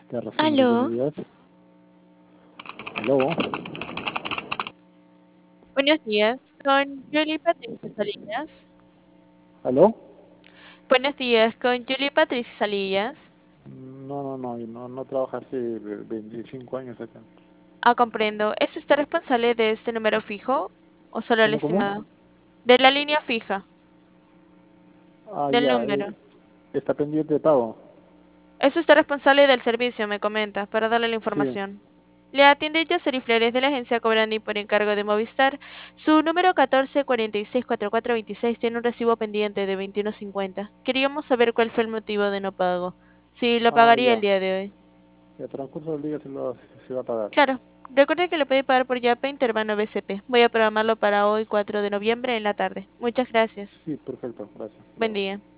Terracing, buenos Aló, días. Aló, buenos días, con Julie Patricia Salillas. aló. Buenos días, con Julie Patricia Salillas. No trabaja hace 25 años acá. Ah, comprendo. ¿Es usted responsable de este número fijo o solo el ¿Cómo? estimado? De la línea fija, Ah, del ya, número. está pendiente de pago. ¿Es usted responsable del servicio, me comenta, para darle la Sí. información? Le atiende Yaceri Flores de la agencia Cobrandi por encargo de Movistar. Su número 14464426 tiene un recibo pendiente de 21.50. Queríamos saber cuál fue el motivo de no pago. Si lo Ah, pagaría el ya. día de hoy. El transcurso del día se va a pagar. Claro, recuerde que lo puede pagar por Yape Intervano BCP. Voy a programarlo para hoy 4 de noviembre en la tarde. Muchas gracias. Sí, perfecto, gracias. Hasta Buen luego. día.